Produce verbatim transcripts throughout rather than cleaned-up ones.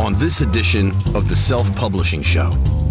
on this edition of the Self-Publishing Show.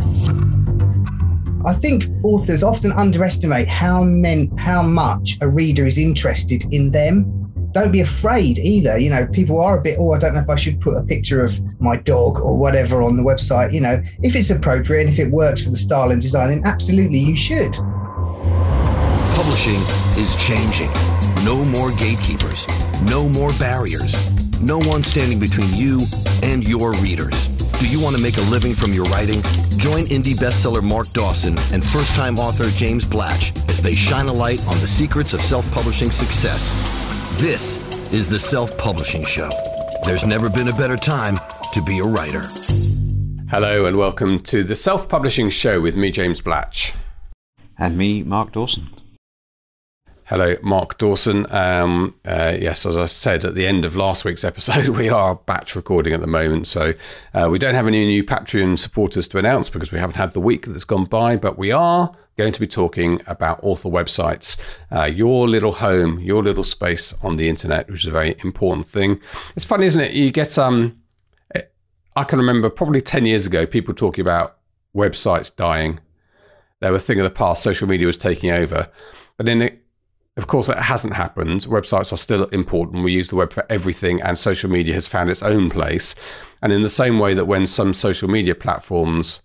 I think authors often underestimate how men, how much a reader is interested in them. Don't be afraid either. You know, people are a bit, oh, I don't know if I should put a picture of my dog or whatever on the website. You know, if it's appropriate and if it works for the style and design, then absolutely you should. Publishing is changing. No more gatekeepers. No more barriers. No one standing between you and your readers. Do you want to make a living from your writing? Join indie bestseller Mark Dawson and first-time author James Blatch as they shine a light on the secrets of self-publishing success. This is the Self-Publishing Show. There's never been a better time to be a writer. Hello and welcome to the Self-Publishing Show with me, James Blatch. And me, Mark Dawson. Hello, Mark Dawson. Um, uh, yes, as I said at the end of last week's episode, we are batch recording at the moment. So uh, we don't have any new Patreon supporters to announce because we haven't had the week that's gone by, but we are going to be talking about author websites, uh, your little home, your little space on the internet, which is a very important thing. It's funny, isn't it? You get, um, I can remember probably ten years ago, people talking about websites dying. They were a thing of the past. Social media was taking over. But then, it, of course, that hasn't happened. Websites are still important. We use the web for everything, and social media has found its own place. And in the same way that when some social media platforms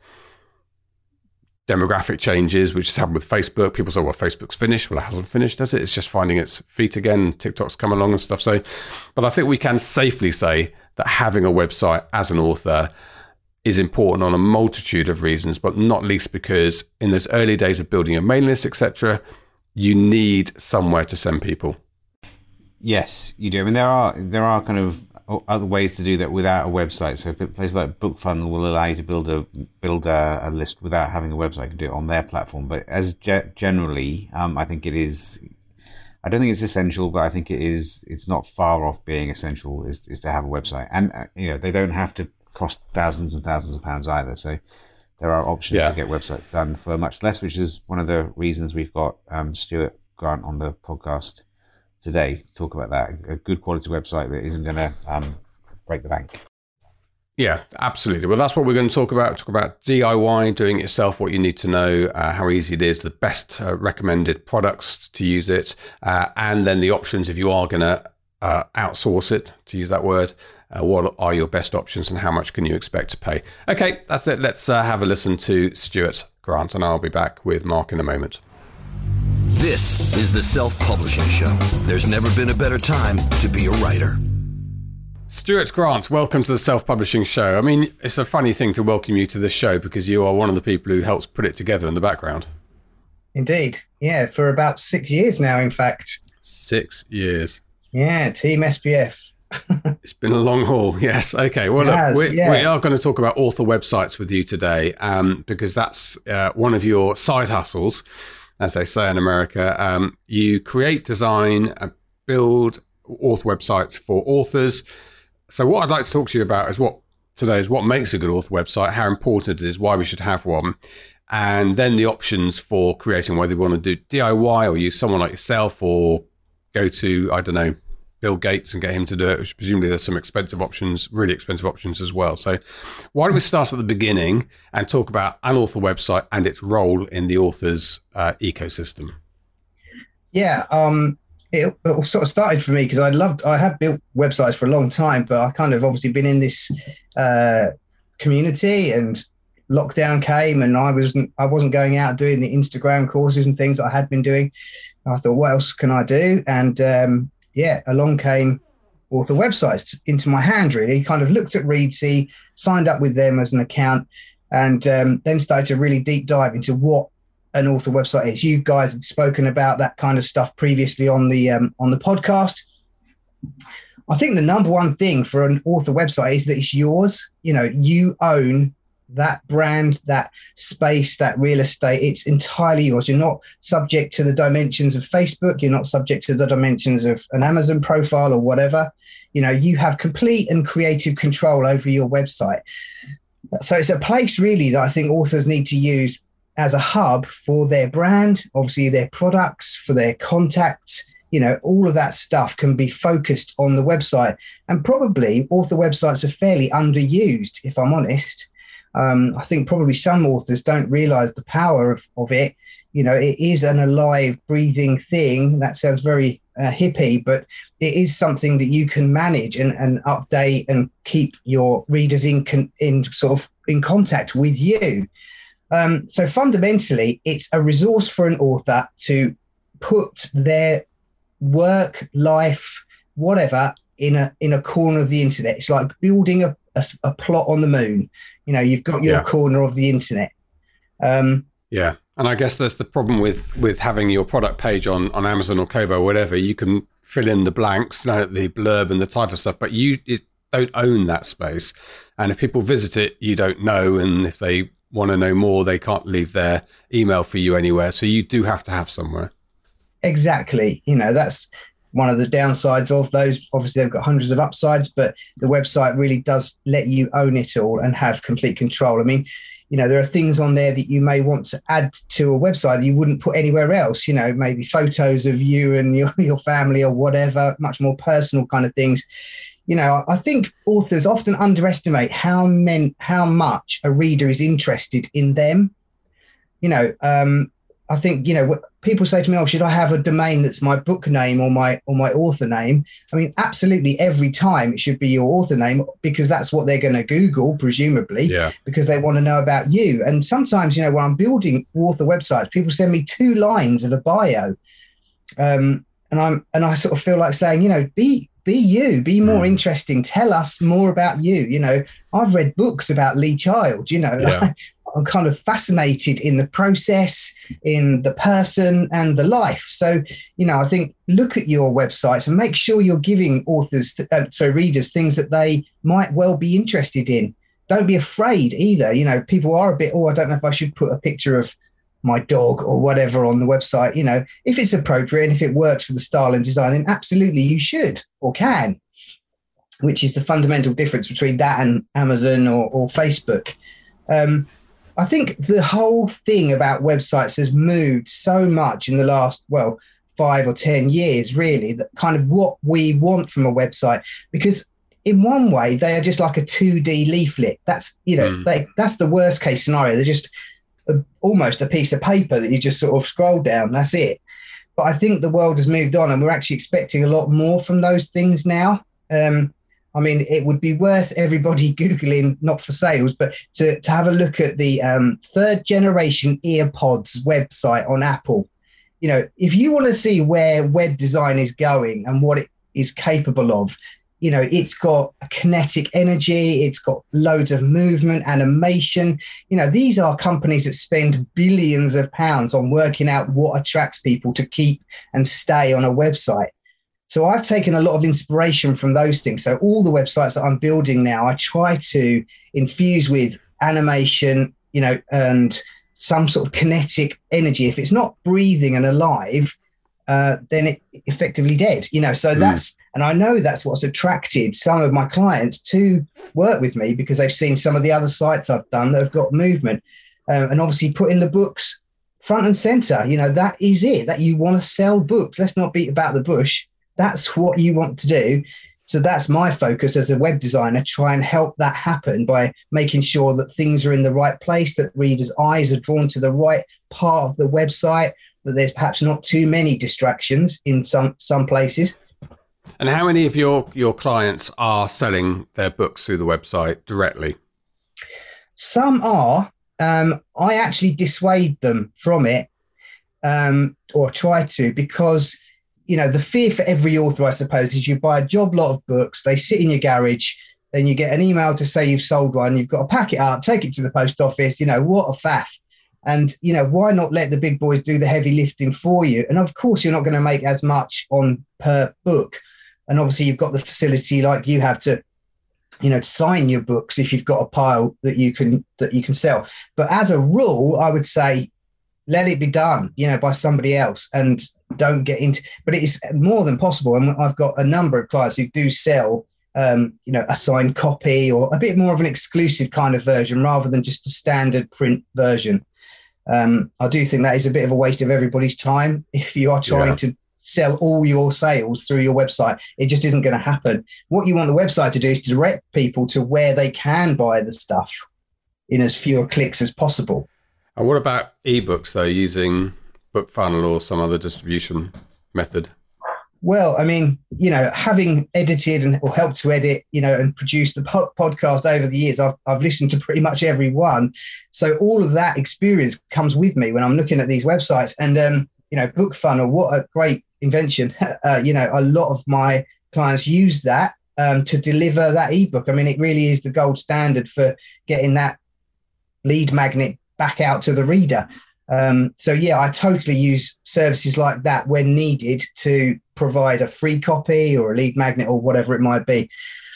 demographic changes, which has happened with Facebook. People say, well, Facebook's finished. Well, it hasn't finished, has it? It's just finding its feet again. TikTok's come along and stuff. So, but I think we can safely say that having a website as an author is important on a multitude of reasons, but not least because in those early days of building a mailing list, et cetera, you need somewhere to send people. Yes, you do. I mean, there are there are kind of other ways to do that without a website. So places like BookFunnel will allow you to build a build a, a list without having a website. You can do it on their platform. But as ge- generally, um, I think it is. I don't think it's essential, but I think it is. It's not far off being essential. Is is to have a website, and uh, you know they don't have to cost thousands and thousands of pounds either. So there are options yeah. to get websites done for much less, which is one of the reasons we've got um, Stuart Grant on the podcast today to talk about that. A good quality website that isn't going to um, break the bank. Yeah, absolutely. Well, that's what we're going to talk about. Talk about D I Y, doing it yourself, what you need to know, uh, how easy it is, the best uh, recommended products to use it, uh, and then the options if you are going to uh, outsource it, to use that word. Uh, what are your best options and how much can you expect to pay? Okay, that's it. Let's uh, have a listen to Stuart Grant, and I'll be back with Mark in a moment. This is the Self-Publishing Show. There's never been a better time to be a writer. Stuart Grant, welcome to the Self-Publishing Show. I mean, it's a funny thing to welcome you to this show because you are one of the people who helps put it together in the background. Indeed. Yeah, for about six years now, in fact. Six years. Yeah, Team S P F. It's been a long haul. Yes. Okay. Well, look, has, we, yeah. we are going to talk about author websites with you today um, because that's uh, one of your side hustles, as they say in America. Um, you create, design, and build author websites for authors. So what I'd like to talk to you about is what today is what makes a good author website, how important it is, why we should have one, and then the options for creating, whether you want to do D I Y or use someone like yourself or go to, I don't know, Bill Gates and get him to do it, which presumably there's some expensive options, really expensive options as well. So why don't we start at the beginning and talk about an author website and its role in the author's uh, ecosystem? Yeah, um, it, it sort of started for me because I loved, I have built websites for a long time, but I kind of obviously been in this uh, community and lockdown came and I wasn't, I wasn't going out doing the Instagram courses and things that I had been doing. And I thought, what else can I do? And um, yeah, along came author websites into my hand, really. Kind of looked at Reedsy, signed up with them as an account, and um, then started to really deep dive into what an author website is. You guys had spoken about that kind of stuff previously on the um, on the podcast. I think the number one thing for an author website is that it's yours. You know, you own that brand, that space, that real estate. It's entirely yours. You're not subject to the dimensions of Facebook. You're not subject to the dimensions of an Amazon profile or whatever. You know, you have complete and creative control over your website. So it's a place really that I think authors need to use as a hub for their brand, obviously their products, for their contacts, you you know, all of that stuff can be focused on the website. And probably author websites are fairly underused, if I'm honest. Um, I think probably some authors don't realize the power of, of it. You know, it is an alive, breathing thing. That sounds very uh, hippie, but it is something that you can manage and, and update and keep your readers in, con- in sort of in contact with you. Um, so fundamentally, it's a resource for an author to put their work, life, whatever, in a in a corner of the internet. It's like building a, a, a plot on the moon. You know, you've got your yeah. corner of the internet. Um, yeah. And I guess that's the problem with, with having your product page on, on Amazon or Kobo or whatever. You can fill in the blanks, you know, the blurb and the title stuff, but you it, don't own that space. And if people visit it, you don't know. And if they want to know more, they can't leave their email for you anywhere. So you do have to have somewhere. Exactly. You know, that's one of the downsides of those. Obviously, they've got hundreds of upsides, but the website really does let you own it all and have complete control. I mean, you know, there are things on there that you may want to add to a website that you wouldn't put anywhere else, you know, maybe photos of you and your, your family or whatever, much more personal kind of things. You know, I think authors often underestimate how men, how much a reader is interested in them. You know, um, I think, you know, people say to me, oh, should I have a domain that's my book name or my or my author name? I mean, absolutely every time it should be your author name, because that's what they're going to Google, presumably, yeah. because they want to know about you. And sometimes, you know, when I'm building author websites, people send me two lines of a bio. Um, and I'm and I sort of feel like saying, you know, be be you, be more mm. interesting. Tell us more about you. You know, I've read books about Lee Child, you know, yeah. I'm kind of fascinated in the process, in the person and the life. So, you know, I think look at your websites and make sure you're giving authors, uh, so readers, things that they might well be interested in. Don't be afraid either. You know, people are a bit, oh, I don't know if I should put a picture of my dog or whatever on the website. You know, if it's appropriate and if it works for the style and design, then absolutely you should or can, which is the fundamental difference between that and Amazon or, or Facebook. Um, I think the whole thing about websites has moved so much in the last, well, five or ten years, really, that kind of what we want from a website, because in one way they are just like a two D leaflet. That's, you know, mm. they, that's the worst case scenario. They're just a, almost a piece of paper that you just sort of scroll down. That's it. But I think the world has moved on and we're actually expecting a lot more from those things now. Um, I mean, it would be worth everybody Googling, not for sales, but to, to have a look at the um, third generation EarPods website on Apple. You know, if you want to see where web design is going and what it is capable of, you know, it's got a kinetic energy, it's got loads of movement, animation. You know, these are companies that spend billions of pounds on working out what attracts people to keep and stay on a website. So I've taken a lot of inspiration from those things. So all the websites that I'm building now, I try to infuse with animation, you know, and some sort of kinetic energy. If it's not breathing and alive, uh, then it's effectively dead, you know. So mm. that's, and I know that's what's attracted some of my clients to work with me, because they've seen some of the other sites I've done that have got movement. Um, and obviously putting the books front and center, you know, that is it, that you want to sell books. Let's not beat about the bush. That's what you want to do. So that's my focus as a web designer, try and help that happen by making sure that things are in the right place, that readers' eyes are drawn to the right part of the website, that there's perhaps not too many distractions in some, some places. And how many of your, your clients are selling their books through the website directly? Some are. Um, I actually dissuade them from it, um, or try to, because you know, the fear for every author, I suppose, is you buy a job lot of books, they sit in your garage, then you get an email to say you've sold one, you've got to pack it up, take it to the post office, you know, what a faff. And, you know, why not let the big boys do the heavy lifting for you? And of course, you're not going to make as much on per book. And obviously you've got the facility like you have to, you know, to sign your books if you've got a pile that you can, that you can sell. But as a rule, I would say, let it be done, you know, by somebody else, and don't get into, but it is more than possible. And I've got a number of clients who do sell, um, you know, a signed copy or a bit more of an exclusive kind of version rather than just a standard print version. Um, I do think that is a bit of a waste of everybody's time if you are trying yeah. to sell all your sales through your website. It just isn't going to happen. What you want the website to do is to direct people to where they can buy the stuff in as fewer clicks as possible. And what about ebooks, though, using BookFunnel or some other distribution method? Well, I mean, you know, having edited and or helped to edit, you know, and produce the po- podcast over the years, I've, I've listened to pretty much every one. So all of that experience comes with me when I'm looking at these websites. And, um, you know, BookFunnel, what a great invention. Uh, you know, a lot of my clients use that um, to deliver that ebook. I mean, it really is the gold standard for getting that lead magnet back out to the reader. Um, so, yeah, I totally use services like that when needed to provide a free copy or a lead magnet or whatever it might be.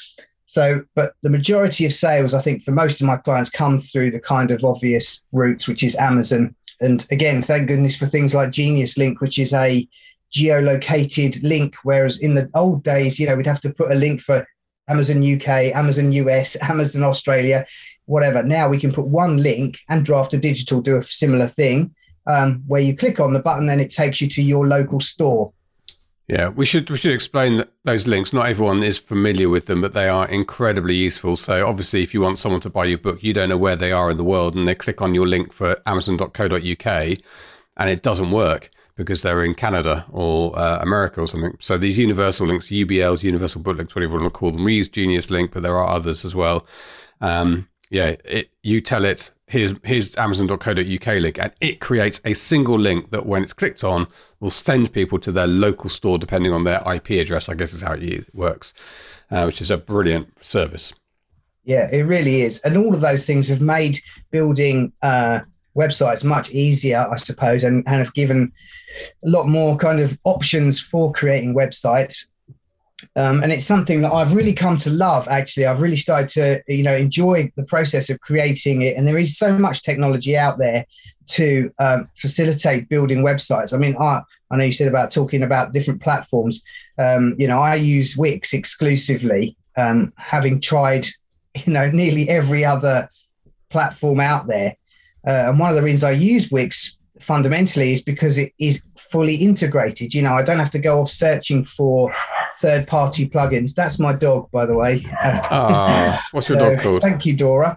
So, but the majority of sales, I think, for most of my clients come through the kind of obvious routes, which is Amazon. And again, thank goodness for things like Genius Link, which is a geolocated link, whereas in the old days, you know, we'd have to put a link for Amazon U K, Amazon U S, Amazon Australia, whatever. Now we can put one link, and Draft to Digital do a similar thing, um, where you click on the button and it takes you to your local store. Yeah, we should we should explain that those links. Not everyone is familiar with them, but they are incredibly useful. So obviously, if you want someone to buy your book, you don't know where they are in the world, and they click on your link for amazon dot co dot U K, and it doesn't work because they're in Canada or uh, America or something. So these universal links, U B Ls, universal book links, whatever you want to call them, we use Genius Link, but there are others as well. Um, yeah, it, you tell it, here's, here's amazon dot co dot U K link, and it creates a single link that when it's clicked on will send people to their local store depending on their I P address, I guess is how it works, uh, which is a brilliant service. Yeah, it really is. And all of those things have made building uh, websites much easier, I suppose, and, and have given a lot more kind of options for creating websites. Um, and it's something that I've really come to love, actually. I've really started to, you know, enjoy the process of creating it. And there is so much technology out there to um, facilitate building websites. I mean, I, I know you said about talking about different platforms. Um, you know, I use Wix exclusively, um, having tried, you know, nearly every other platform out there. Uh, and one of the reasons I use Wix fundamentally is because it is fully integrated. You know, I don't have to go off searching for third-party plugins. That's my dog, by the way. Uh, oh, what's your so, dog called? Thank you, Dora.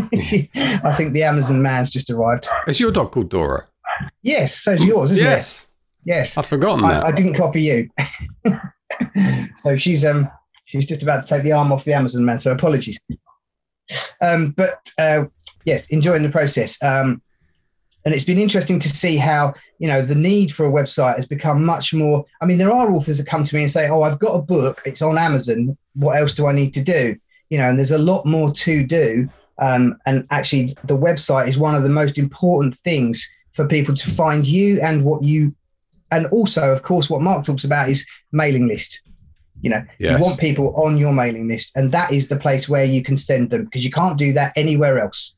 I think the Amazon man's just arrived. Is your dog called Dora? Yes, so's yours, isn't yes. it? Yes. I'd forgotten I, that. I didn't copy you. So she's um she's just about to take the arm off the Amazon man, so apologies. Um, but uh, yes, enjoying the process. Um, And it's been interesting to see how, you know, the need for a website has become much more. I mean, there are authors that come to me and say, oh, I've got a book. It's on Amazon. What else do I need to do? You know, and there's a lot more to do. Um, and actually, the website is one of the most important things for people to find you and what you. And also, of course, what Mark talks about is mailing list. You know, yes. You want people on your mailing list, and that is the place where you can send them, because you can't do that anywhere else.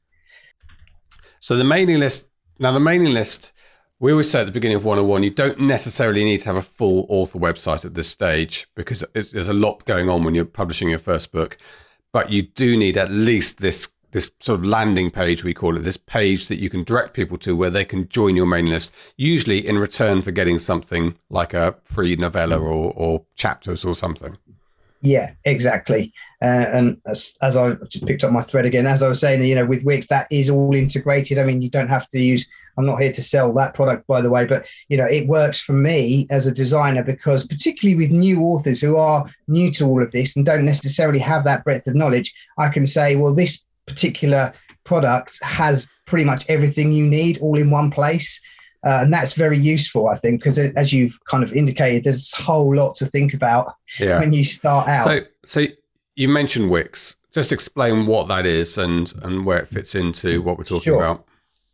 So the mailing list. Now, the mailing list, we always say at the beginning of one oh one, you don't necessarily need to have a full author website at this stage, because there's a lot going on when you're publishing your first book. But you do need at least this this sort of landing page, we call it, this page that you can direct people to where they can join your mailing list, usually in return for getting something like a free novella or, or chapters or something. Yeah, exactly. Uh, and as, as I just picked up my thread again, as I was saying, you know, with Wix, that is all integrated. I mean, you don't have to use, I'm not here to sell that product, by the way, but, you know, it works for me as a designer, because particularly with new authors who are new to all of this and don't necessarily have that breadth of knowledge, I can say, well, this particular product has pretty much everything you need all in one place. Uh, and that's very useful, I think, because as you've kind of indicated, there's a whole lot to think about yeah. when you start out. So, so you mentioned Wix. Just explain what that is and, and where it fits into what we're talking sure. about.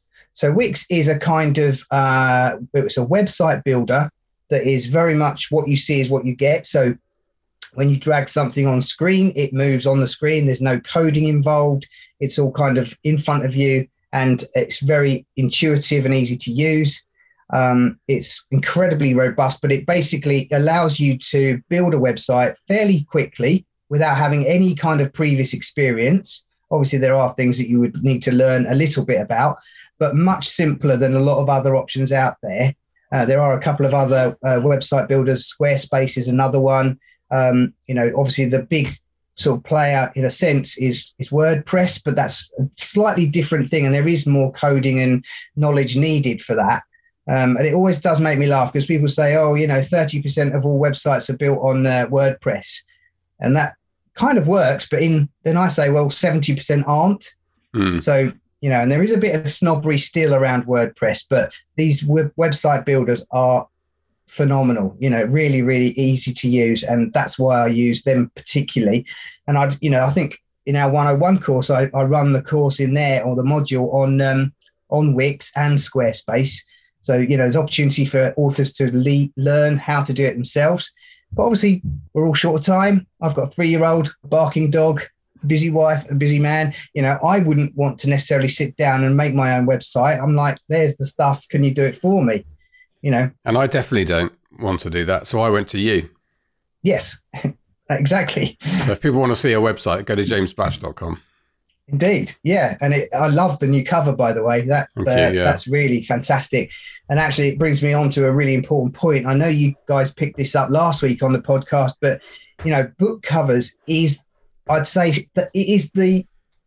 So Wix is a kind of, uh, it's a website builder that is very much what you see is what you get. So when you drag something on screen, it moves on the screen. There's no coding involved. It's all kind of in front of you. And it's very intuitive and easy to use. Um, it's incredibly robust, but it basically allows you to build a website fairly quickly without having any kind of previous experience. Obviously, there are things that you would need to learn a little bit about, but much simpler than a lot of other options out there. Uh, there are a couple of other uh, website builders. Squarespace is another one. Um, you know, obviously the big sort of player in a sense is is WordPress, but that's a slightly different thing, and there is more coding and knowledge needed for that. Um, and it always does make me laugh because people say, oh, you know, thirty percent of all websites are built on uh, WordPress, and that kind of works. But in then I say, well, seventy percent aren't. Mm. So, you know, and there is a bit of snobbery still around WordPress, but these web- website builders are phenomenal, you know, really, really easy to use. And that's why I use them particularly. And I, you know, I think in our one oh one course, I, I run the course in there or the module on, um, on Wix and Squarespace. So, you know, there's opportunity for authors to le- learn how to do it themselves. But obviously we're all short of time. I've got a three-year-old barking dog, a busy wife, a busy man. You know, I wouldn't want to necessarily sit down and make my own website. I'm like, there's the stuff. Can you do it for me? You know, and I definitely don't want to do that. So I went to you. Yes, exactly. So if people want to see a website, go to james batch dot com. Indeed. Yeah. And it, I love the new cover, by the way. That uh, you, yeah. That's really fantastic. And actually, it brings me on to a really important point. I know you guys picked this up last week on the podcast, but, you know, book covers is, I'd say that it is the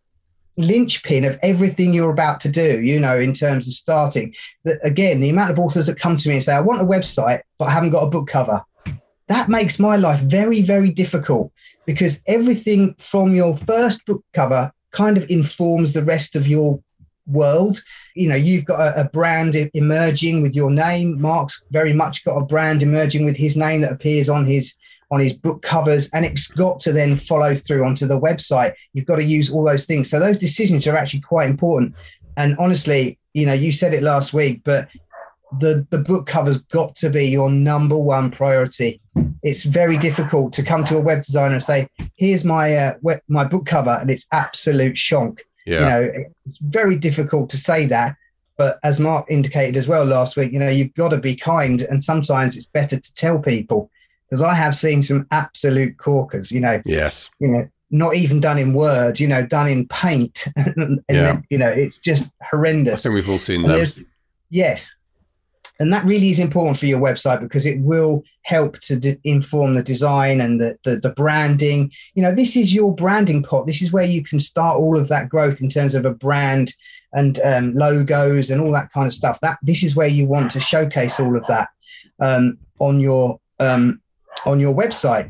linchpin of everything you're about to do, you know, in terms of starting. That again, the amount of authors that come to me and say, I want a website, but I haven't got a book cover. That makes my life very, very difficult because everything from your first book cover kind of informs the rest of your world. You know, you've got a, a brand emerging with your name. Mark's very much got a brand emerging with his name that appears on his on his book covers, and it's got to then follow through onto the website. You've got to use all those things. So those decisions are actually quite important. And honestly, you know, you said it last week, but the, the book cover's got to be your number one priority. It's very difficult to come to a web designer and say, here's my uh, web, my book cover, and it's absolute shonk. Yeah. You know, it's very difficult to say that. But as Mark indicated as well last week, you know, you've got to be kind. And sometimes it's better to tell people. Because I have seen some absolute corkers, you know. Yes. You know, not even done in Word, you know, done in Paint. and, yeah. You know, it's just horrendous. I think we've all seen them. Yes. And that really is important for your website because it will help to de- inform the design and the, the the branding. You know, this is your branding pot. This is where you can start all of that growth in terms of a brand and um, logos and all that kind of stuff. That this is where you want to showcase all of that um, on your um, on your website.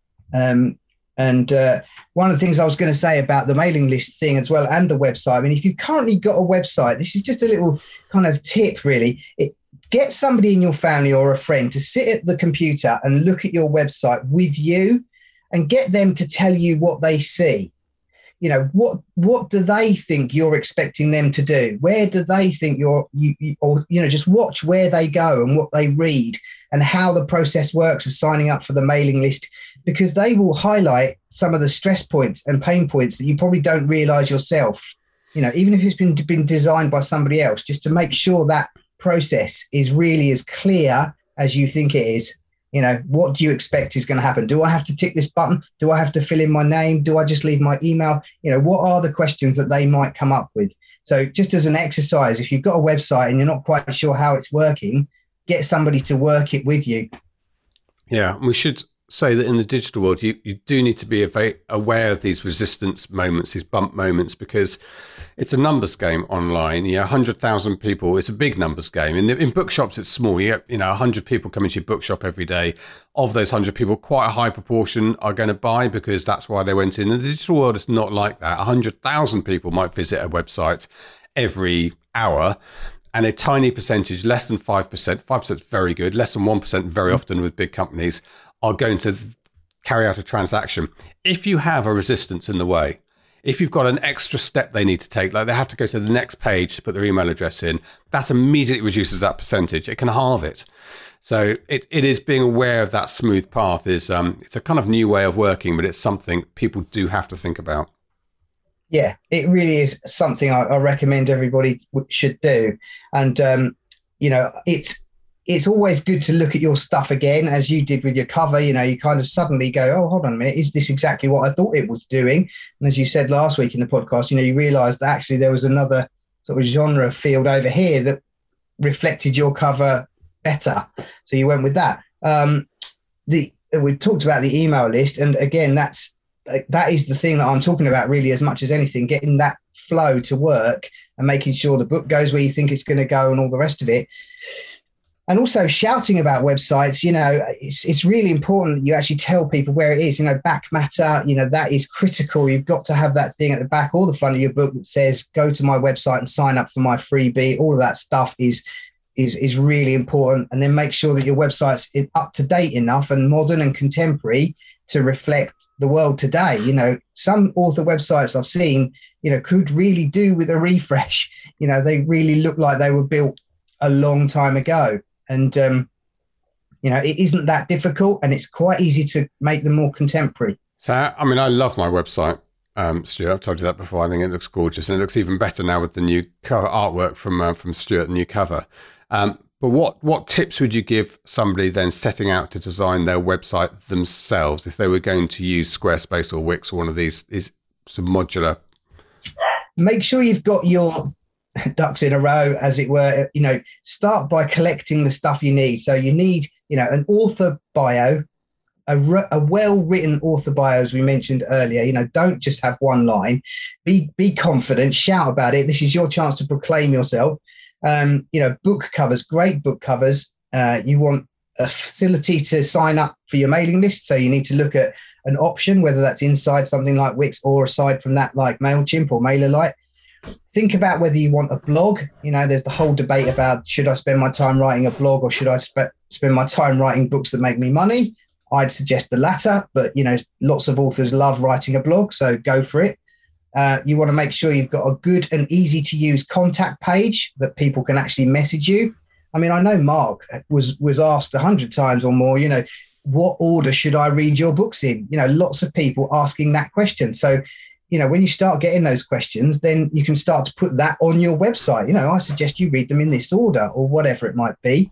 Um, and uh, one of the things I was going to say about the mailing list thing as well and the website, I mean, if you've currently got a website, this is just a little kind of tip, really. It, get somebody in your family or a friend to sit at the computer and look at your website with you and get them to tell you what they see. You know, what what do they think you're expecting them to do? Where do they think you're, you, you, or, you know, just watch where they go and what they read and how the process works of signing up for the mailing list, because they will highlight some of the stress points and pain points that you probably don't realize yourself. You know, even if it's been, been designed by somebody else, just to make sure that process is really as clear as you think it is. You know, what do you expect is going to happen? Do I have to tick this button? Do I have to fill in my name? Do I just leave my email? You know, what are the questions that they might come up with? So just as an exercise, if you've got a website and you're not quite sure how it's working, get somebody to work it with you. Yeah, we should say that in the digital world, you, you do need to be aware of these resistance moments, these bump moments, because it's a numbers game online. You know, one hundred thousand people, it's a big numbers game. In, the, in bookshops, it's small. You get, you know, one hundred people come into your bookshop every day. Of those one hundred people, quite a high proportion are going to buy because that's why they went in. In the digital world, it's not like that. one hundred thousand people might visit a website every hour. And a tiny percentage, less than five percent, five percent is very good, less than one percent very often with big companies, are going to carry out a transaction. If you have a resistance in the way, if you've got an extra step they need to take, like they have to go to the next page to put their email address in, that immediately reduces that percentage. It can halve it. So it, it is being aware of that smooth path is um, it's a kind of new way of working, but it's something people do have to think about. Yeah, it really is something I, I recommend everybody should do. And, um, you know, it's it's always good to look at your stuff again, as you did with your cover. You know, you kind of suddenly go, oh, hold on a minute, is this exactly what I thought it was doing? And as you said last week in the podcast, you know, you realised that actually there was another sort of genre field over here that reflected your cover better. So you went with that. Um, the we talked about the email list, and again, that's that is the thing that I'm talking about really as much as anything, getting that flow to work and making sure the book goes where you think it's going to go and all the rest of it. And also shouting about websites, you know, it's it's really important that you actually tell people where it is, you know, back matter, you know, that is critical. You've got to have that thing at the back or the front of your book that says, go to my website and sign up for my freebie. All of that stuff is is is really important. And then make sure that your website's up to date enough and modern and contemporary to reflect the world today. You know, some author websites I've seen, you know, could really do with a refresh. You know, they really look like they were built a long time ago. And, um, you know, it isn't that difficult, and it's quite easy to make them more contemporary. So, I mean, I love my website, um, Stuart. I've told you that before. I think it looks gorgeous, and it looks even better now with the new cover artwork from uh, from Stuart, the new cover. Um, but what, what tips would you give somebody then setting out to design their website themselves if they were going to use Squarespace or Wix or one of these is some modular? Make sure you've got your ducks in a row, as it were. You know, start by collecting the stuff you need. So you need, you know, an author bio, a, re- a well-written author bio, as we mentioned earlier. You know, don't just have one line. Be be confident, shout about it. This is your chance to proclaim yourself. Um, you know, book covers, great book covers. Uh, you want a facility to sign up for your mailing list. So you need to look at an option, whether that's inside something like Wix or aside from that, like MailChimp or MailerLite. Think about whether you want a blog. You know, there's the whole debate about, should I spend my time writing a blog or should I spe- spend my time writing books that make me money? I'd suggest the latter, but, you know, lots of authors love writing a blog, so go for it. Uh, you want to make sure you've got a good and easy to use contact page that people can actually message you. I mean, I know Mark was, was asked a hundred times or more, you know, what order should I read your books in? You know, lots of people asking that question. So, you know, when you start getting those questions, then you can start to put that on your website. You know, I suggest you read them in this order or whatever it might be.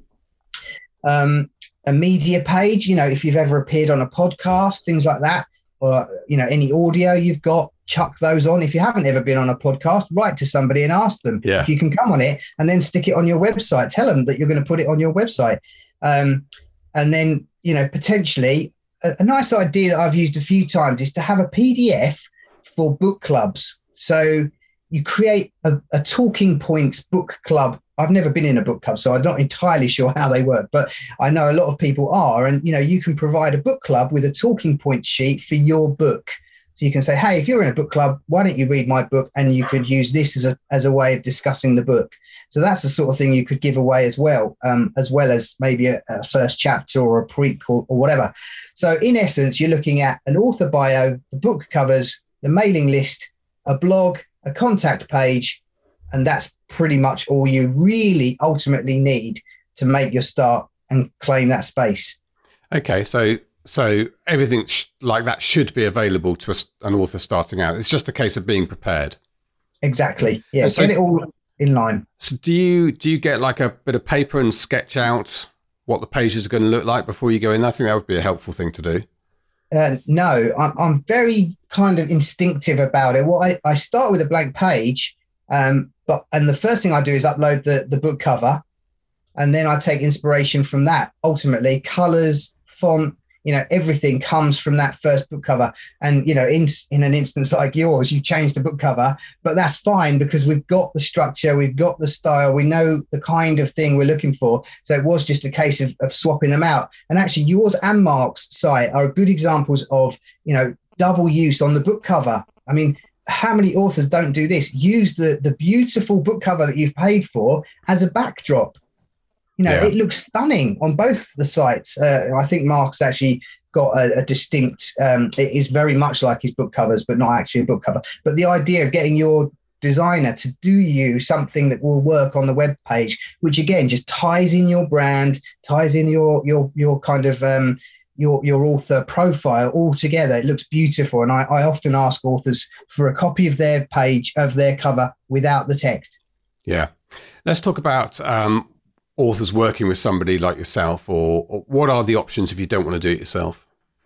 Um, a media page, you know, if you've ever appeared on a podcast, things like that, or, you know, any audio you've got, chuck those on. If you haven't ever been on a podcast, write to somebody and ask them yeah. if you can come on it, and then stick it on your website. Tell them that you're going to put it on your website. Um, and then, you know, potentially a, a nice idea that I've used a few times is to have a P D F for book clubs. So you create a, a talking points book club. I've never been in a book club, so I'm not entirely sure how they work, but I know a lot of people are. And, you know, you can provide a book club with a talking point sheet for your book. So you can say, hey, if you're in a book club, why don't you read my book? And you could use this as a as a way of discussing the book. So that's the sort of thing you could give away as well, um, as well as maybe a, a first chapter or a prequel or whatever. So in essence, you're looking at an author bio, the book covers, the mailing list, a blog, a contact page, and that's pretty much all you really ultimately need to make your start and claim that space. Okay, so so everything sh- like that should be available to a, an author starting out. It's just a case of being prepared. Exactly. Yeah, so, get it all in line. So do you do you get like a bit of paper and sketch out what the pages are going to look like before you go in? I think that would be a helpful thing to do. Uh, no, I'm, I'm very kind of instinctive about it. What I, I start with a blank page, um, but and the first thing I do is upload the, the book cover, and then I take inspiration from that. Ultimately, colors, font, you know, everything comes from that first book cover. And, you know, in in an instance like yours, you've changed the book cover, but that's fine because we've got the structure, we've got the style, we know the kind of thing we're looking for. So it was just a case of, of swapping them out. And actually yours and Mark's site are good examples of, you know, double use on the book cover. I mean, how many authors don't do this? Use the, the beautiful book cover that you've paid for as a backdrop. You know, yeah. It looks stunning on both the sites. Uh, I think Mark's actually got a, a distinct, um, it is very much like his book covers, but not actually a book cover. But the idea of getting your designer to do you something that will work on the web page, which again, just ties in your brand, ties in your, your, your kind of, um, your, your author profile all together. It looks beautiful. And I, I often ask authors for a copy of their page, of their cover without the text. Yeah. Let's talk about, um, authors working with somebody like yourself, or, or what are the options if you don't want to do it yourself?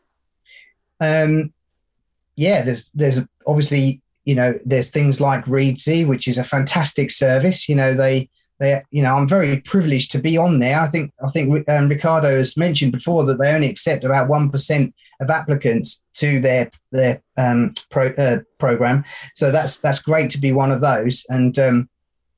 Um, yeah, there's there's obviously, you know, there's things like Reedsy, which is a fantastic service. You know, they They, you know, I'm very privileged to be on there. I think I think um, Ricardo has mentioned before that they only accept about one percent of applicants to their their um, pro, uh, program. So that's that's great to be one of those. And um,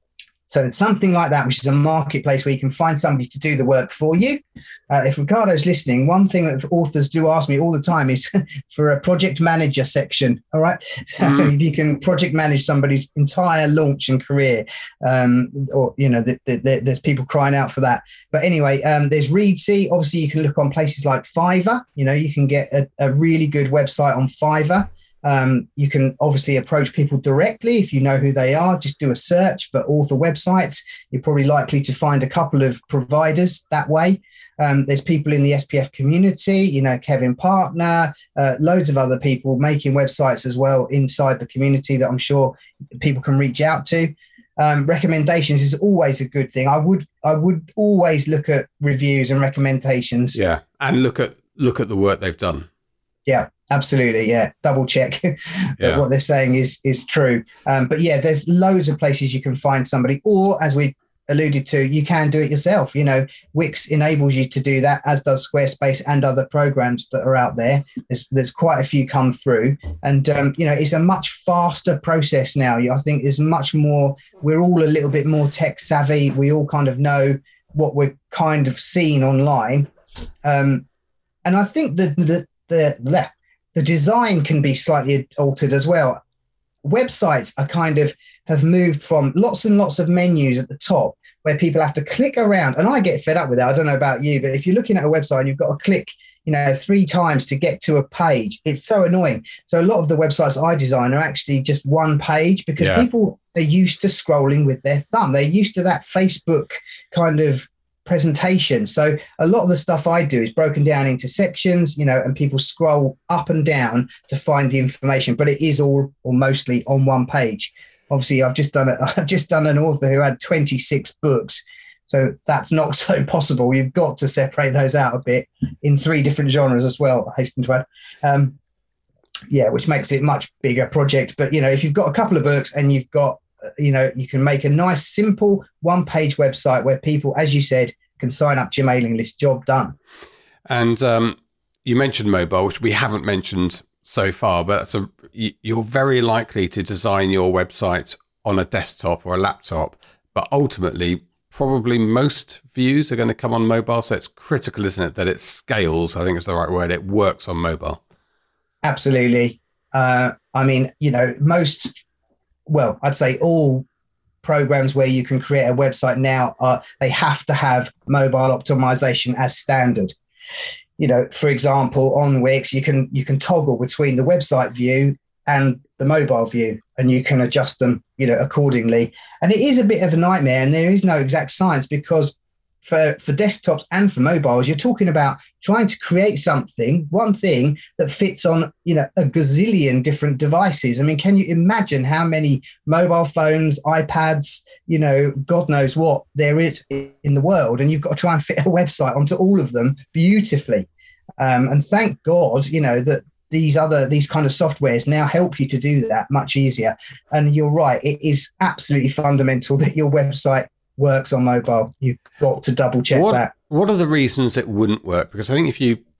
so it's something like that, which is a marketplace where you can find somebody to do the work for you. Uh, if Ricardo's listening, one thing that authors do ask me all the time is for a project manager section. All right. So mm. if you can project manage somebody's entire launch and career, um, or, you know, the, the, the, there's people crying out for that. But anyway, um, there's Reedsy. Obviously, you can look on places like Fiverr. You know, you can get a, a really good website on Fiverr. Um, you can obviously approach people directly if you know who they are. Just do a search for author websites. You're probably likely to find a couple of providers that way. Um, there's people in the S P F community, you know, Kevin Partner, uh, loads of other people making websites as well inside the community that I'm sure people can reach out to. Um, recommendations is always a good thing. I would I would always look at reviews and recommendations. Yeah, and look at look at the work they've done. Yeah, absolutely. Yeah. Double check that yeah. what they're saying is is true. Um, but yeah, there's loads of places you can find somebody, or as we alluded to, you can do it yourself. You know, Wix enables you to do that, as does Squarespace and other programs that are out there. There's, there's quite a few come through, and um, you know, it's a much faster process now. I think there's much more. We're all a little bit more tech savvy. We all kind of know what we're kind of seeing online, um, and I think that the the the design can be slightly altered as well. Websites are kind of have moved from lots and lots of menus at the top where people have to click around, and I get fed up with that. I don't know about you, but if you're looking at a website and you've got to click, you know, three times to get to a page, it's so annoying. So a lot of the websites I design are actually just one page, because yeah. people are used to scrolling with their thumb. They're used to that Facebook kind of presentation. So a lot of the stuff I do is broken down into sections, you know, and people scroll up and down to find the information, but it is all or mostly on one page. Obviously, I've just done it. I've just done an author who had twenty-six books. So that's not so possible. You've got to separate those out a bit in three different genres as well, I hasten to add. Um, yeah, which makes it a much bigger project. But, you know, if you've got a couple of books and you've got, you know, you can make a nice, simple one-page website where people, as you said, can sign up to your mailing list. Job done. And um, you mentioned mobile, which we haven't mentioned so far, but that's a, you're very likely to design your website on a desktop or a laptop, but ultimately, probably most views are going to come on mobile. So it's critical, isn't it, that it scales? I think is the right word. It works on mobile. Absolutely. Uh, I mean, you know, most... well, I'd say all programs where you can create a website now, are they have to have mobile optimization as standard. You know, for example, on Wix, you can you can toggle between the website view and the mobile view, and you can adjust them, you know, accordingly. And it is a bit of a nightmare, and there is no exact science, because for, for desktops and for mobiles, you're talking about trying to create something, one thing that fits on, you know, a gazillion different devices. I mean, can you imagine how many mobile phones, iPads, you know, God knows what there is in the world, and you've got to try and fit a website onto all of them beautifully. Um, and thank God, you know, that these other, these kind of softwares now help you to do that much easier. And you're right, it is absolutely fundamental that your website works on mobile. You've got to double check what, that. What are the reasons it wouldn't work? Because I think if you,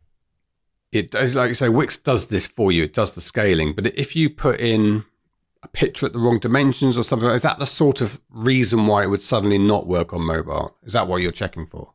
it does, like you say, Wix does this for you. It does the scaling. But if you put in a picture at the wrong dimensions or something, is that the sort of reason why it would suddenly not work on mobile? Is that what you're checking for?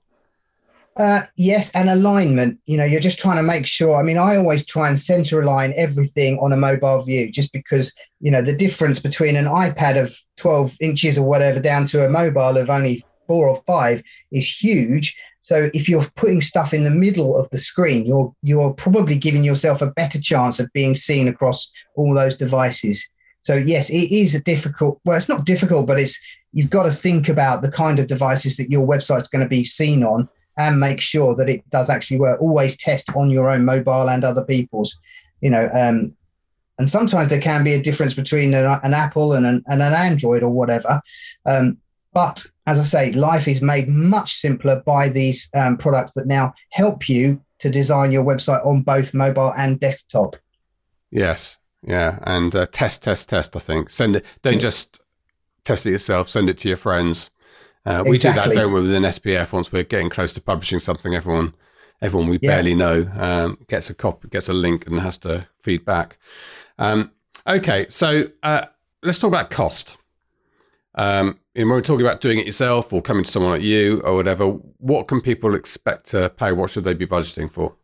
Uh, yes, and alignment. You know, you're just trying to make sure. I mean, I always try and center align everything on a mobile view, just because, you know, the difference between an iPad of twelve inches or whatever down to a mobile of only four or five is huge. So if you're putting stuff in the middle of the screen, you're you're probably giving yourself a better chance of being seen across all those devices. So yes, it is a difficult. Well, it's not difficult, but it's you've got to think about the kind of devices that your website's going to be seen on, and make sure that it does actually work. Always test on your own mobile and other people's, you know, um, and sometimes there can be a difference between an, an Apple and an, and an Android or whatever. Um, but as I say, life is made much simpler by these um, products that now help you to design your website on both mobile and desktop. Yes. Yeah. And uh, test, test, test, I think. Send it. Don't just test it yourself. Send it to your friends. Uh, we exactly. do that, don't we, within S P F? Once we're getting close to publishing something, everyone, everyone we Yeah. barely know um, gets a copy, gets a link, and has to feed back. Um, okay, so uh, let's talk about cost. Um, when we're talking about doing it yourself or coming to someone like you or whatever, what can people expect to pay? What should they be budgeting for?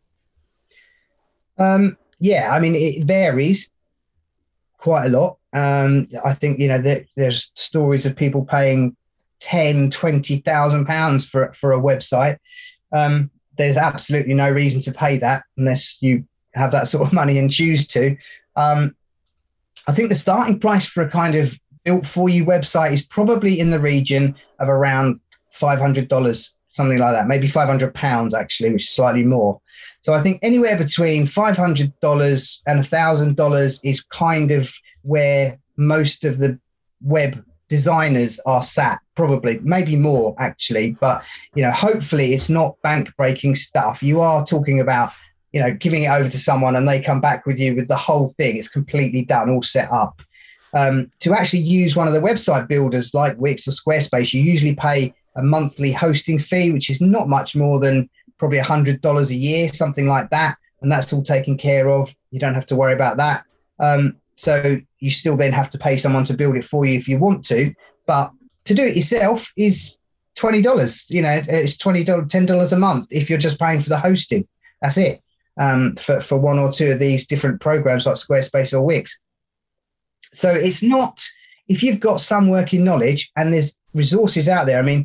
Um, yeah, I mean, it varies quite a lot. Um, I think, you know, there, there's stories of people paying ten, twenty thousand pounds for, for a website. Um, there's absolutely no reason to pay that unless you have that sort of money and choose to. Um, I think the starting price for a kind of built for you website is probably in the region of around five hundred dollars, something like that, maybe five hundred pounds actually, which is slightly more. So I think anywhere between five hundred dollars and one thousand dollars is kind of where most of the web designers are sat, probably, maybe more actually. But, you know, hopefully it's not bank breaking stuff. You are talking about, you know, giving it over to someone and they come back with you with the whole thing. It's completely done, all set up. Um, to actually use one of the website builders like Wix or Squarespace, you usually pay a monthly hosting fee, which is not much more than probably one hundred dollars a year, something like that. And that's all taken care of. You don't have to worry about that. Um, so you still then have to pay someone to build it for you if you want to. But to do it yourself is twenty dollars. You know, it's twenty dollars, ten dollars a month if you're just paying for the hosting. That's it, um, for, for one or two of these different programs like Squarespace or Wix. So it's not, if you've got some working knowledge and there's resources out there. I mean,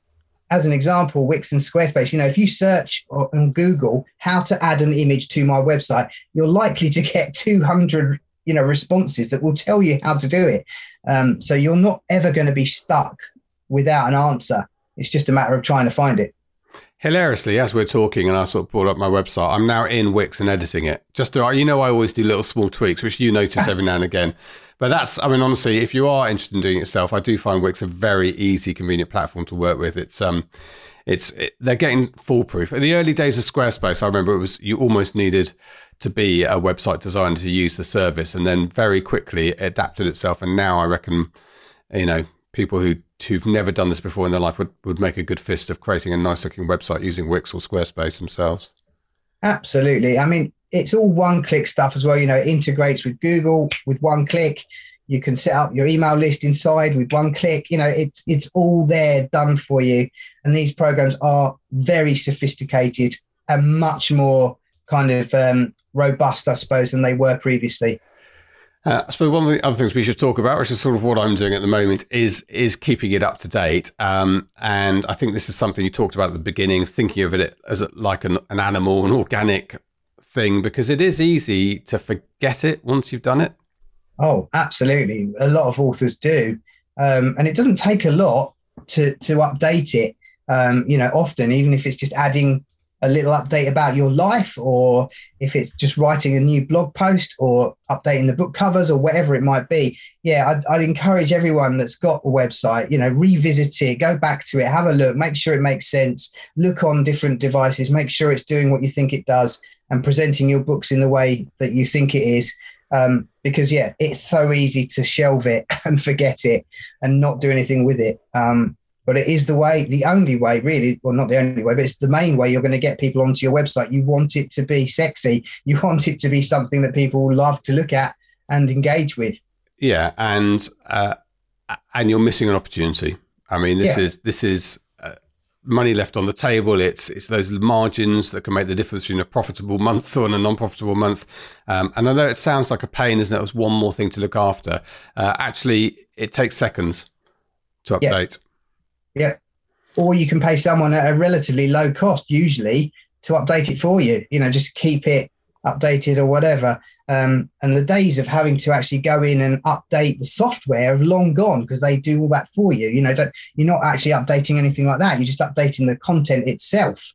as an example, Wix and Squarespace, you know, if you search on Google how to add an image to my website, you're likely to get two hundred, you know, responses that will tell you how to do it. Um, so you're not ever going to be stuck without an answer. It's just a matter of trying to find it. Hilariously, as we're talking and I sort of pulled up my website, I'm now in Wix and editing it. Just to, you know, I always do little small tweaks, which you notice every now and again. But that's, I mean, honestly, if you are interested in doing it yourself, I do find Wix a very easy, convenient platform to work with. It's, um, it's, it, they're getting foolproof. In the early days of Squarespace, I remember it was, you almost needed to be a website designer to use the service. And then very quickly it adapted itself. And now I reckon, you know, people who, who've never done this before in their life would, would make a good fist of creating a nice looking website using Wix or Squarespace themselves. Absolutely. I mean, it's all one click stuff as well. You know, it integrates with Google with one click. You can set up your email list inside with one click. You know, it's it's all there done for you. And these programs are very sophisticated and much more kind of um, robust, I suppose, than they were previously. Uh, I suppose one of the other things we should talk about, which is sort of what I'm doing at the moment, is is keeping it up to date. Um, and I think this is something you talked about at the beginning, thinking of it as a, like an, an animal, an organic thing, because it is easy to forget it once you've done it. Oh, absolutely. A lot of authors do. Um, and it doesn't take a lot to, to update it. Um, you know, often, even if it's just adding a little update about your life, or if it's just writing a new blog post or updating the book covers or whatever it might be. Yeah, I'd, I'd encourage everyone that's got a website, you know, revisit it, go back to it, have a look, make sure it makes sense, look on different devices, make sure it's doing what you think it does and presenting your books in the way that you think it is. Um, because, yeah, it's so easy to shelve it and forget it and not do anything with it. Um, But it is the way, the only way really, well, not the only way, but it's the main way you're going to get people onto your website. You want it to be sexy. You want it to be something that people will love to look at and engage with. Yeah. And, uh, and you're missing an opportunity. I mean, this Yeah. is, this is uh, money left on the table. It's, it's those margins that can make the difference between a profitable month or a non-profitable month. Um, and although it sounds like a pain, isn't it? It was one more thing to look after. Uh, actually, it takes seconds to update. Yeah. Yeah. Or you can pay someone at a relatively low cost, usually, to update it for you, you know, just keep it updated or whatever. Um, and the days of having to actually go in and update the software have long gone because they do all that for you. You know, don't, you're not actually updating anything like that. You're just updating the content itself.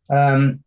Um,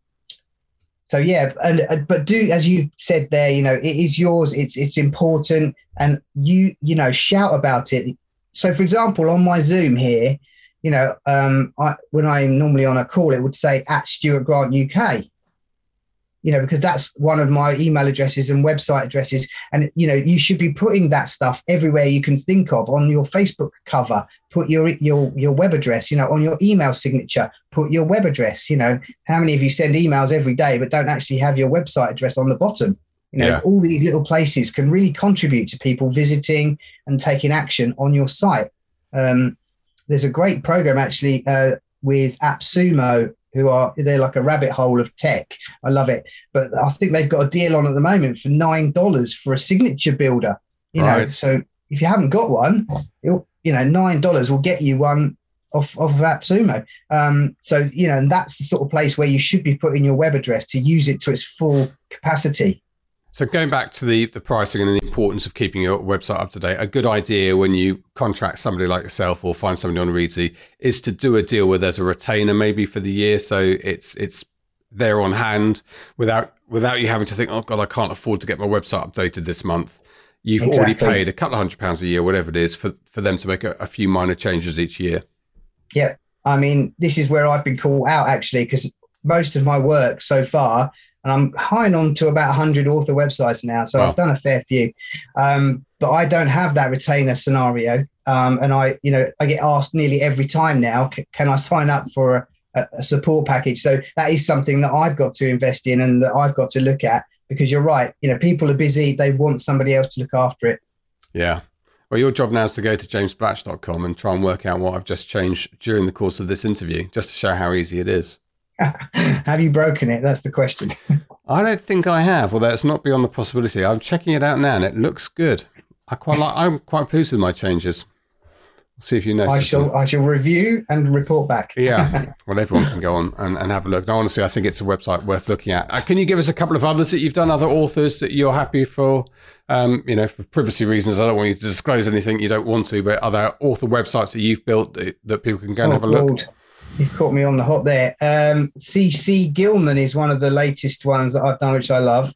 so, yeah, and uh, but do, as you said there, you know, it is yours. It's it's important. And you, you know, shout about it. So, for example, on my Zoom here, you know, um, I, when I'm normally on a call, it would say at Stuart Grant U K. you know, because that's one of my email addresses and website addresses. And, you know, you should be putting that stuff everywhere you can think of. On your Facebook cover, put your your your web address, you know, on your email signature, put your web address. You know, how many of you send emails every day but don't actually have your website address on the bottom? You know, yeah. all these little places can really contribute to people visiting and taking action on your site. Um, there's a great program actually uh, with AppSumo, who are, they're like a rabbit hole of tech. I love it. But I think they've got a deal on at the moment for nine dollars for a signature builder. You right. know, so if you haven't got one, it'll, you know, nine dollars will get you one off, off of AppSumo. Um, so, you know, and that's the sort of place where you should be putting your web address to use it to its full capacity. So going back to the, the pricing and the importance of keeping your website up to date, a good idea when you contract somebody like yourself or find somebody on Reedsy is to do a deal where there's a retainer maybe for the year, so it's it's there on hand without without you having to think, oh God, I can't afford to get my website updated this month. You've exactly. already paid a couple of hundred pounds a year, whatever it is, for, for them to make a, a few minor changes each year. Yeah, I mean, this is where I've been caught out actually, because most of my work so far, and I'm hiring on to about one hundred author websites now, so wow. I've done a fair few. Um, but I don't have that retainer scenario. Um, and I, you know, I get asked nearly every time now, c- can I sign up for a, a support package? So that is something that I've got to invest in and that I've got to look at, because you're right. You know, people are busy. They want somebody else to look after it. Yeah. Well, your job now is to go to james blatch dot com and try and work out what I've just changed during the course of this interview, just to show how easy it is. Have you broken it? That's the question. I don't think I have, although it's not beyond the possibility. I'm checking it out now and it looks good. I quite like, I'm quite pleased with my changes. We'll see if you notice. I shall them. I shall review and report back. Yeah. Well, everyone can go on and, and have a look. No, honestly, I think it's a website worth looking at. Uh, can you give us a couple of others that you've done, other authors that you're happy for? Um, you know, for privacy reasons, I don't want you to disclose anything you don't want to, but are there author websites that you've built that, that people can go and oh, have a look? Lord. You've caught me on the hop there. Um, C C Gilman is one of the latest ones that I've done, which I love.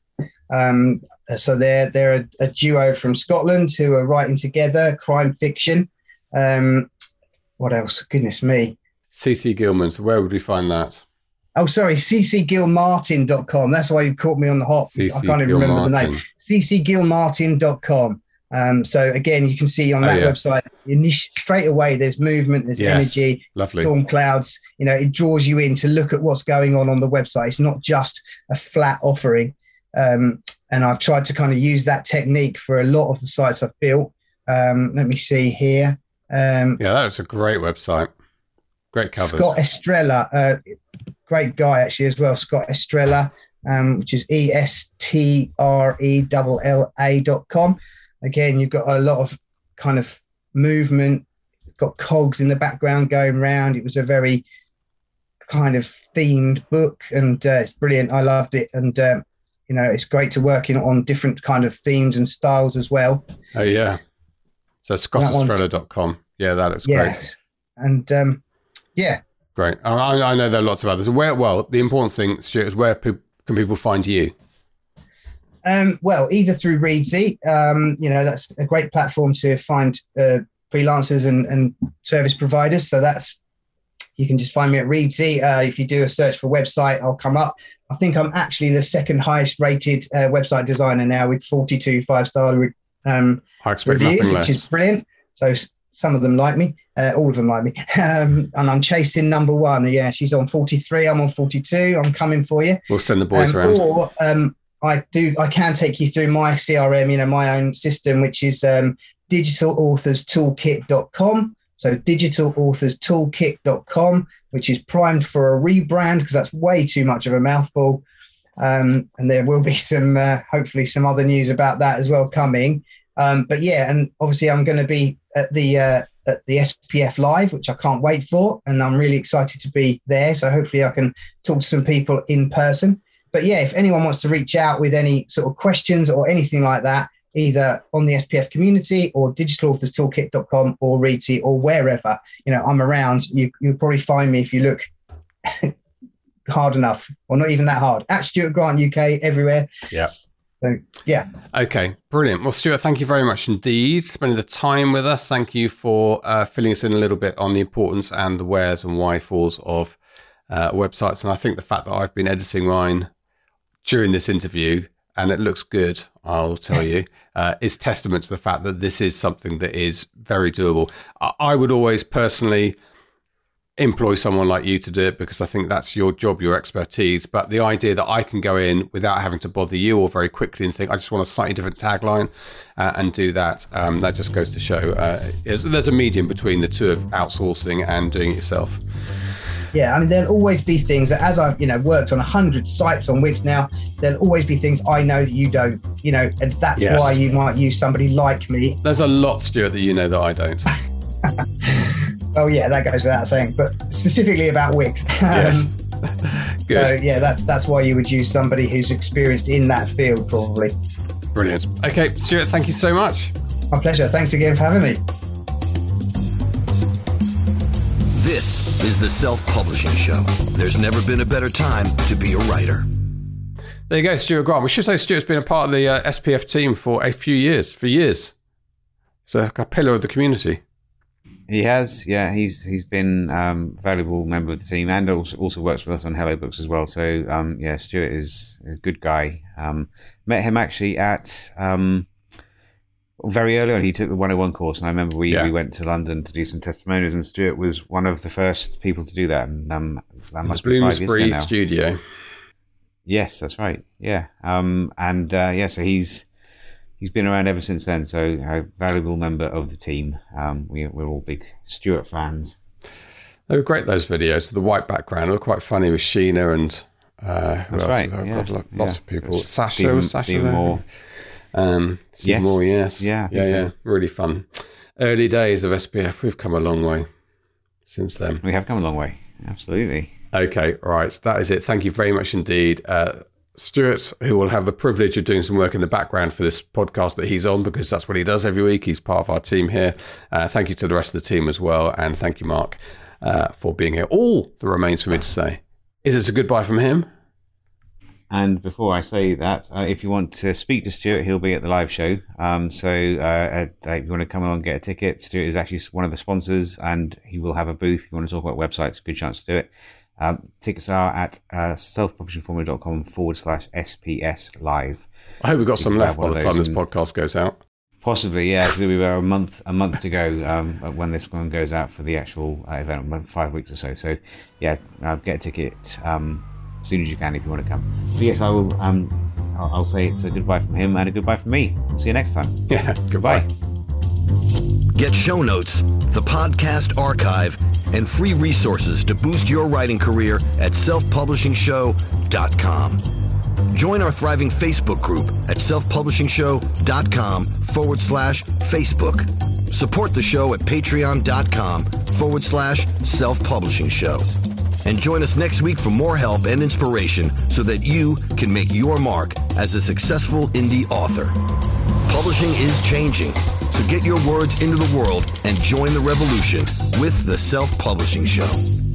Um, so they're they're a, a duo from Scotland who are writing together crime fiction. Um, what else? Goodness me. C C Gilman. So where would we find that? Oh, sorry, c c gil martin dot com. That's why you caught me on the hop. C C I can't even Gil remember Martin. the name. c c gil martin dot com. Um, so again, you can see on that oh, yeah. website, you straight away, there's movement, there's yes. energy, Lovely. Storm clouds, you know, it draws you in to look at what's going on on the website. It's not just a flat offering. Um, and I've tried to kind of use that technique for a lot of the sites I've built. Um, let me see here. Um, yeah, that's a great website. Great covers. Scott Estrella, uh, great guy actually as well. Scott Estrella, um, which is E S T R E L L A dot com. Again, you've got a lot of kind of movement, got cogs in the background going around. It was a very kind of themed book, and uh, it's brilliant. I loved it. And, um, you know, it's great to work in on different kind of themes and styles as well. Oh, yeah. So scott estrella dot com. Yeah, that looks yeah. great. And, um, yeah. Great. I, I know there are lots of others. Where, well, the important thing, Stuart, is where pe- can people find you? Um, well, either through Reedsy, um, you know, that's a great platform to find uh, freelancers and, and service providers. So that's, you can just find me at Reedsy. Uh, if you do a search for website, I'll come up. I think I'm actually the second highest rated uh, website designer now with forty-two five-star re- um, reviews, which less. is brilliant. So some of them like me, uh, all of them like me. Um, and I'm chasing number one. Yeah, she's on forty-three. I'm on forty-two. I'm coming for you. We'll send the boys um, around. Or um, I do. I can take you through my C R M, you know, my own system, which is um, digital authors toolkit dot com. So digital authors toolkit dot com, which is primed for a rebrand because that's way too much of a mouthful. Um, and there will be some, uh, hopefully, some other news about that as well coming. Um, but yeah, and obviously, I'm going to be at the uh, at the S P F Live, which I can't wait for, and I'm really excited to be there. So hopefully, I can talk to some people in person. But yeah, if anyone wants to reach out with any sort of questions or anything like that, either on the S P F community or digital authors toolkit dot com or Reedsy or wherever, you know, I'm around. You, you'll probably find me if you look hard enough, or not even that hard. At Stuart Grant U K, everywhere. Yeah. So, yeah. Okay, brilliant. Well, Stuart, thank you very much indeed. Spending the time with us. Thank you for uh, filling us in a little bit on the importance and the wheres and why falls of uh, websites. And I think the fact that I've been editing mine during this interview, and it looks good, I'll tell you, uh, is testament to the fact that this is something that is very doable. I, I would always personally employ someone like you to do it because I think that's your job, your expertise. But the idea that I can go in without having to bother you or very quickly and think, I just want a slightly different tagline uh, and do that, um, that just goes to show uh, there's a medium between the two of outsourcing and doing it yourself. Yeah, I mean, there'll always be things that, as I've, you know, worked on a hundred sites on Wix now, there'll always be things I know that you don't, you know, and that's yes. why you might use somebody like me. There's a lot, Stuart, that you know that I don't. Oh yeah, that goes without saying, but specifically about Wix. Yes. Good. So yeah, that's that's why you would use somebody who's experienced in that field, probably. Brilliant. Okay, Stuart, thank you so much. My pleasure. Thanks again for having me. This is the Self-Publishing Show. There's never been a better time to be a writer. There you go, Stuart Grant. We should say Stuart's been a part of the uh, S P F team for a few years, for years. So like a pillar of the community. He has, yeah. He's he's been um, a valuable member of the team and also, also works with us on Hello Books as well. So, um, yeah, Stuart is a good guy. Um, met him actually at um, very early on. He took the one oh one course, and I remember we, yeah. we went to London to do some testimonials, and Stuart was one of the first people to do that. And um, that must be five years ago now. Studio. Yes, that's right. Yeah, um, and uh, yeah, so he's. He's been around ever since then, so a valuable member of the team. Um, we, we're all big Stuart fans. They were great, those videos. The white background, they were quite funny with Sheena and uh, who That's else? right. Oh, yeah. God, lots yeah. of people. Stephen, Sasha, was Sasha Stephen Moore. Um, Stephen yes. Moore, yes. Yeah, yeah, so. yeah. Really fun. Early days of S P F, we've come a long way since then. We have come a long way, absolutely. Okay, right. That is it. Thank you very much indeed. Uh, Stuart, who will have the privilege of doing some work in the background for this podcast that he's on, because that's what he does every week. He's part of our team here. Uh, thank you to the rest of the team as well. And thank you, Mark, uh, for being here. All that remains for me to say is it's a goodbye from him. And before I say that, uh, if you want to speak to Stuart, he'll be at the live show. Um, so uh, if you want to come along and get a ticket, Stuart is actually one of the sponsors and he will have a booth. If you want to talk about websites, good chance to do it. Um, tickets are at uh, selfpublishingformula.com forward slash SPS live. I hope we've got so some left by the time this podcast goes out. Possibly, yeah, because it'll be about a month, a month to go um, when this one goes out for the actual uh, event, five weeks or so. So, yeah, uh, get a ticket um, as soon as you can if you want to come. So, yes, I will. Um, I'll, I'll say it's a goodbye from him and a goodbye from me. See you next time. Yeah, goodbye. Get show notes, the podcast archive, and free resources to boost your writing career at self publishing show dot com. Join our thriving Facebook group at self publishing show dot com forward slash Facebook. Support the show at patreon dot com forward slash self-publishing show. And join us next week for more help and inspiration so that you can make your mark as a successful indie author. Publishing is changing, so get your words into the world and join the revolution with the Self-Publishing Show.